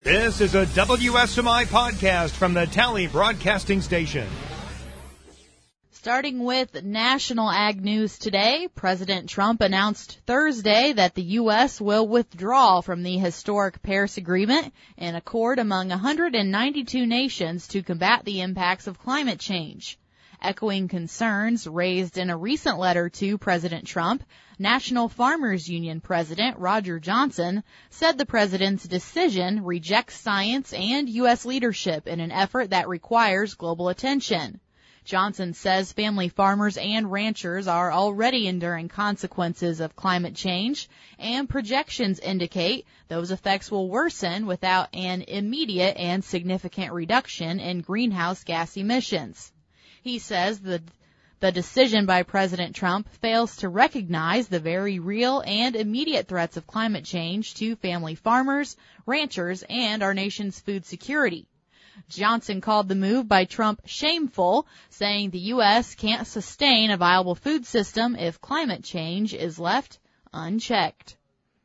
This is a WSMI podcast from the Tally Broadcasting Station. Starting with national ag news today, President Trump announced Thursday that the U.S. will withdraw from the historic Paris Agreement, an accord among 192 nations to combat the impacts of climate change. Echoing concerns raised in a recent letter to President Trump, National Farmers Union President Roger Johnson said the president's decision rejects science and U.S. leadership in an effort that requires global attention. Johnson says family farmers and ranchers are already enduring consequences of climate change, and projections indicate those effects will worsen without an immediate and significant reduction in greenhouse gas emissions. He says the decision by President Trump fails to recognize the very real and immediate threats of climate change to family farmers, ranchers, and our nation's food security. Johnson called the move by Trump shameful, saying the U.S. can't sustain a viable food system if climate change is left unchecked.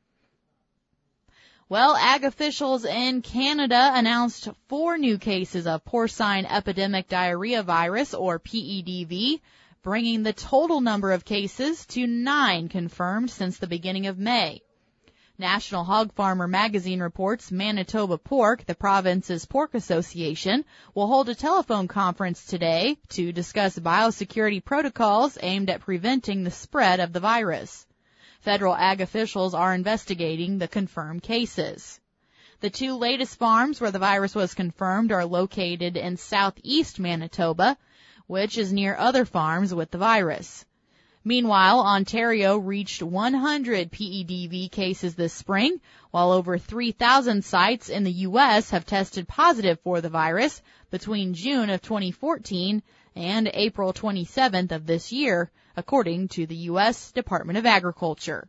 Well, ag officials in Canada announced 4 new cases of porcine epidemic diarrhea virus, or PEDV, bringing the total number of cases to 9 confirmed since the beginning of May. National Hog Farmer magazine reports Manitoba Pork, the province's pork association, will hold a telephone conference today to discuss biosecurity protocols aimed at preventing the spread of the virus. Federal ag officials are investigating the confirmed cases. The 2 latest farms where the virus was confirmed are located in southeast Manitoba, which is near other farms with the virus. Meanwhile, Ontario reached 100 PEDV cases this spring, while over 3,000 sites in the U.S. have tested positive for the virus between June of 2014 and April 27th of this year, according to the U.S. Department of Agriculture.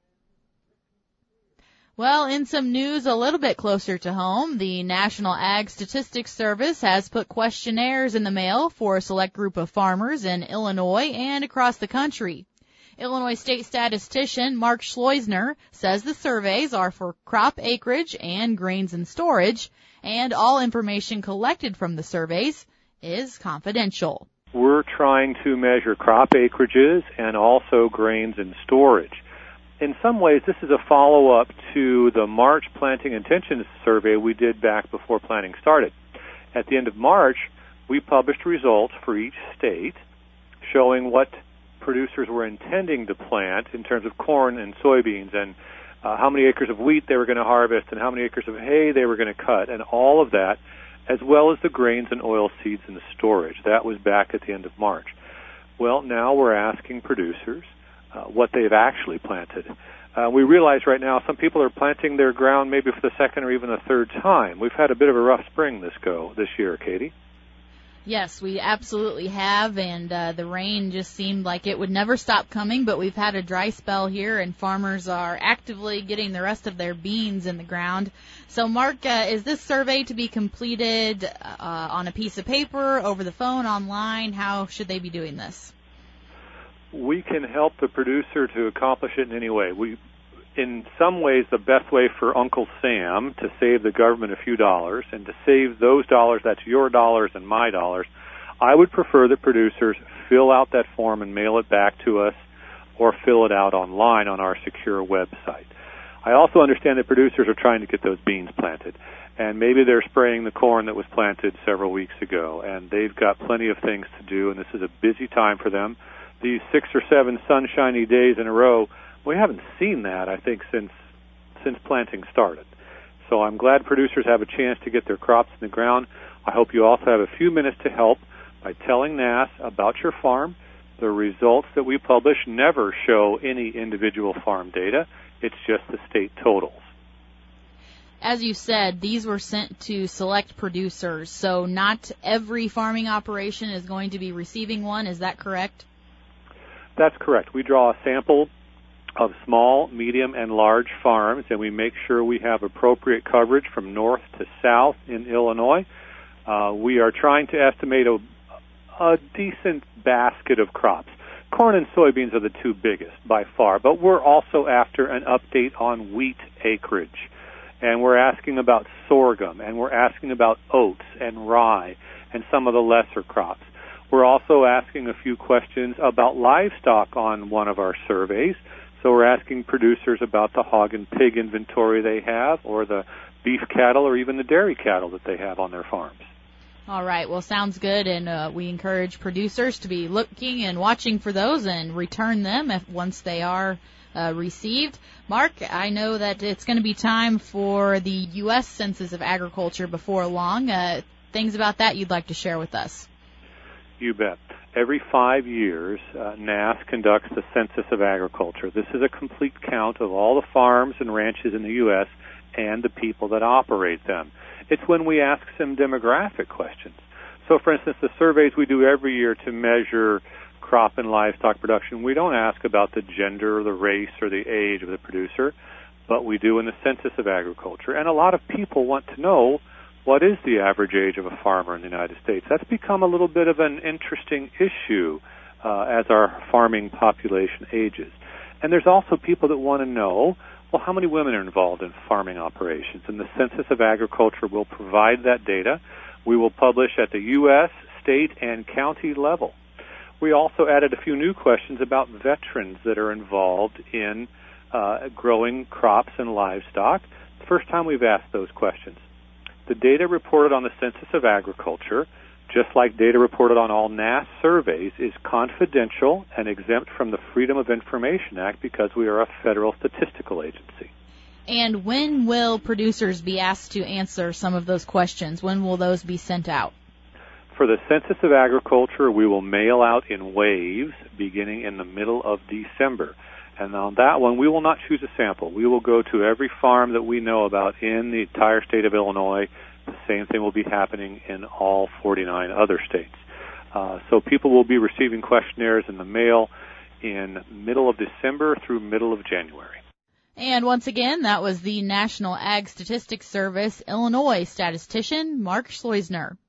Well, in some news a little bit closer to home, the National Ag Statistics Service has put questionnaires in the mail for a select group of farmers in Illinois and across the country. Illinois State Statistician Mark Schleusner says the surveys are for crop acreage and grains in storage, and all information collected from the surveys is confidential. We're trying to measure crop acreages and also grains in storage. In some ways, this is a follow-up to the March planting intentions survey we did back before planting started. At the end of March, we published results for each state showing what producers were intending to plant in terms of corn and soybeans, and how many acres of wheat they were going to harvest and how many acres of hay they were going to cut, and all of that, as well as the grains and oil seeds in the storage. That was back at the end of March. Well, now we're asking producers what they've actually planted. We realize right now some people are planting their ground maybe for the second or even the third time. We've had a bit of a rough spring this year, Katie. Yes, we absolutely have, and the rain just seemed like it would never stop coming, but we've had a dry spell here, and farmers are actively getting the rest of their beans in the ground. So, Mark, is this survey to be completed on a piece of paper, over the phone, online? How should they be doing this? We can help the producer to accomplish it in any way. In some ways, the best way for Uncle Sam to save the government a few dollars and to save those dollars, that's your dollars and my dollars, I would prefer that producers fill out that form and mail it back to us or fill it out online on our secure website. I also understand that producers are trying to get those beans planted, and maybe they're spraying the corn that was planted several weeks ago, and they've got plenty of things to do, and this is a busy time for them. These 6 or 7 sunshiny days in a row, we haven't seen that, I think, since planting started. So I'm glad producers have a chance to get their crops in the ground. I hope you also have a few minutes to help by telling NASS about your farm. The results that we publish never show any individual farm data. It's just the state totals. As you said, these were sent to select producers, so not every farming operation is going to be receiving one. Is that correct? That's correct. We draw a sample of small, medium, and large farms, and we make sure we have appropriate coverage from north to south in Illinois. We are trying to estimate a decent basket of crops. Corn and soybeans are the 2 biggest by far, but we're also after an update on wheat acreage. And we're asking about sorghum, and we're asking about oats and rye and some of the lesser crops. We're also asking a few questions about livestock on one of our surveys. So we're asking producers about the hog and pig inventory they have, or the beef cattle, or even the dairy cattle that they have on their farms. All right. Well, sounds good, and we encourage producers to be looking and watching for those and return them once they are received. Mark, I know that it's going to be time for the U.S. Census of Agriculture before long. Things about that you'd like to share with us? You bet. Every 5 years, NASS conducts the Census of Agriculture. This is a complete count of all the farms and ranches in the U.S. and the people that operate them. It's when we ask some demographic questions. So, for instance, the surveys we do every year to measure crop and livestock production, we don't ask about the gender or the race or the age of the producer, but we do in the Census of Agriculture. And a lot of people want to know, what is the average age of a farmer in the United States? That's become a little bit of an interesting issue as our farming population ages. And there's also people that want to know, well, how many women are involved in farming operations? And the Census of Agriculture will provide that data. We will publish at the U.S., state, and county level. We also added a few new questions about veterans that are involved in growing crops and livestock. First time we've asked those questions. The data reported on the Census of Agriculture, just like data reported on all NASS surveys, is confidential and exempt from the Freedom of Information Act because we are a federal statistical agency. And when will producers be asked to answer some of those questions? When will those be sent out? For the Census of Agriculture, we will mail out in waves beginning in the middle of December. And on that one, we will not choose a sample. We will go to every farm that we know about in the entire state of Illinois. The same thing will be happening in all 49 other states. So people will be receiving questionnaires in the mail in middle of December through middle of January. And once again, that was the National Ag Statistics Service Illinois statistician Mark Schleusner.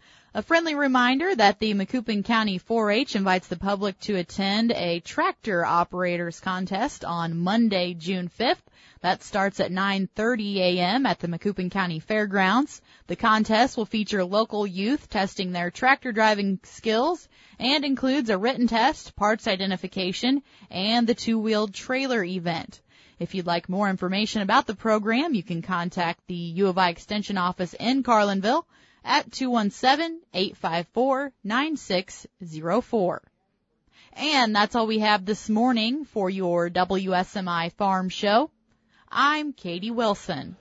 A friendly reminder that the Macoupin County 4-H invites the public to attend a tractor operators contest on Monday, June 5th. That starts at 9:30 a.m. at the Macoupin County Fairgrounds. The contest will feature local youth testing their tractor driving skills and includes a written test, parts identification, and the two-wheeled trailer event. If you'd like more information about the program, you can contact the U of I Extension office in Carlinville at 217-854-9604. And that's all we have this morning for your WSMI Farm Show. I'm Katie Wilson.